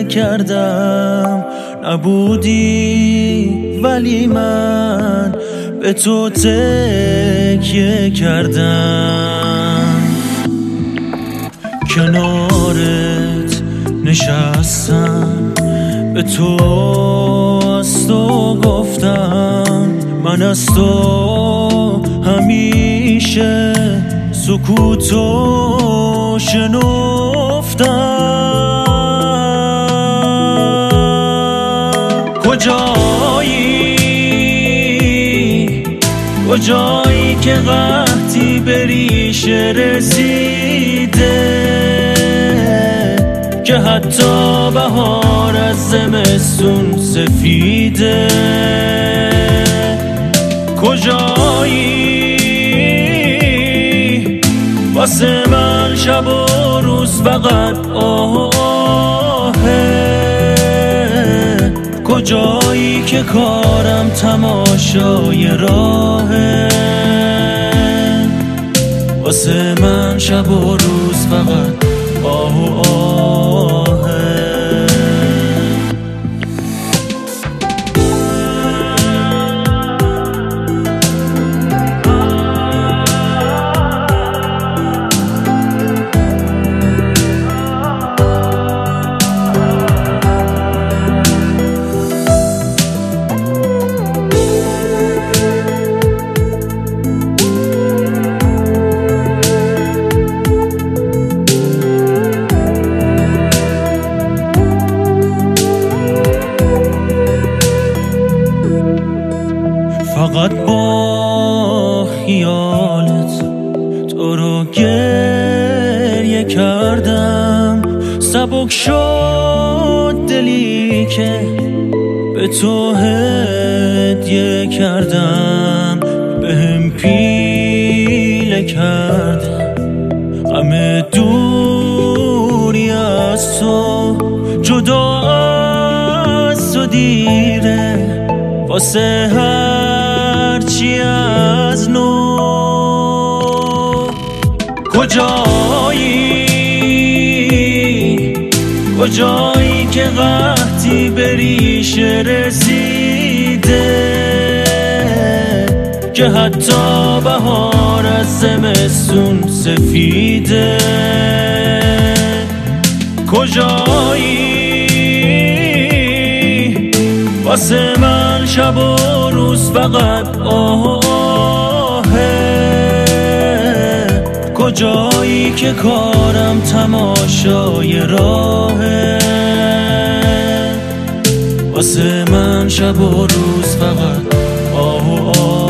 نکردم، نبودی ولی من به تو تکیه کردم. کنارت نشستم، به تو از تو گفتم، من از تو همیشه سکوتو شنفتم. کجایی که قحطی به ریشه رسیده، که حتی بهار از زمستون سفیده. کجایی واسه من شب و روز فقط آهه، کجایی که کارم تماشای راهه، واسه من شب و روز فقط آه و آهه. فقط با خیالت تو رو گریه کردم، سبک شد دلی که به تو هدیه کردم، بهم پیله کردم غم دوری از تو، جدا از تو دیره واسه هرچی از نو. کجایی که قحطی به ریشه رسیده، که حتی بهار از زمستون سفیده. کجایی واسه من شب و روز فقط آهه، کجایی که کارم تماشای راهه، واسه من شب و روز فقط آه و آه.